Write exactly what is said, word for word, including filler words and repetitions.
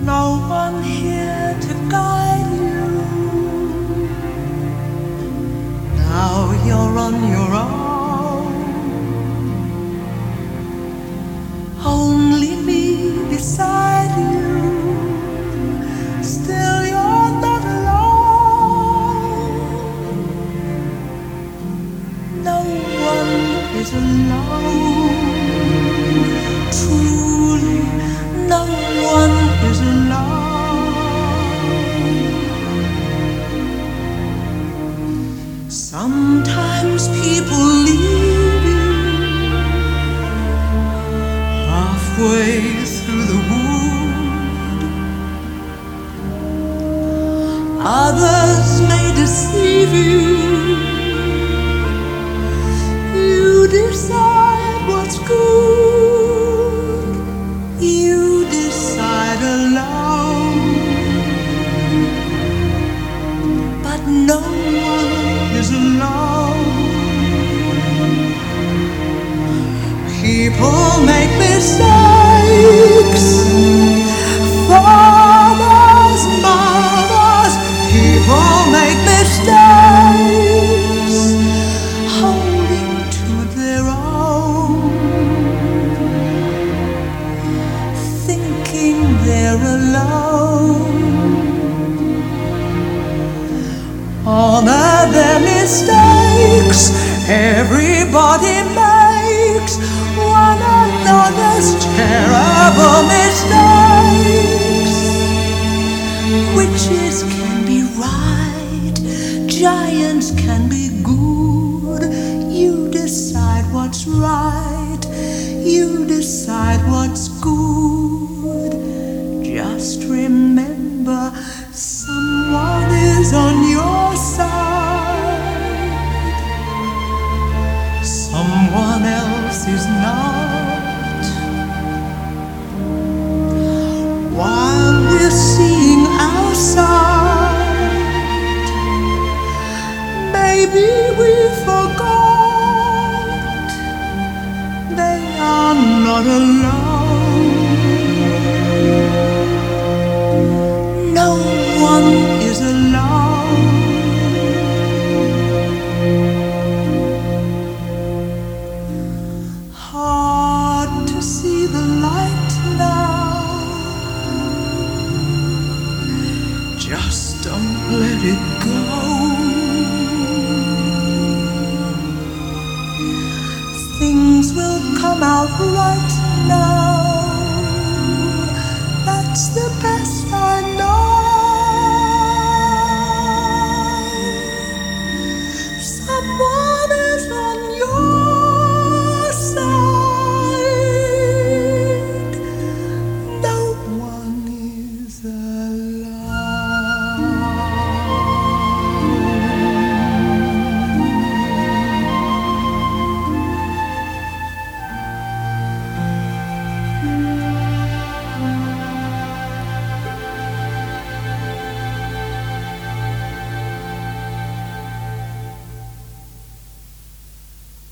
no one here to guide you. Now you're on your own, only me beside you. Still you're not alone. No one is alone. Truly, no one is alone. Sometimes people leave you halfway through the wood. Others may deceive you. You decide what's good. You decide alone. But no one is alone. People make mistakes. Fathers, mothers, people make mistakes, holding to their own, thinking they're alone. Honor their mistakes. Everybody makes one another's terrible mistakes. Witches can be right, giants can be good. You decide what's right, you decide what's good. Just remember, someone is on your side, someone else is not. While we're seeing outside, maybe we forgot they are not alone. No one is alone. Hard to see the light now. Just don't let it go. Things will come out right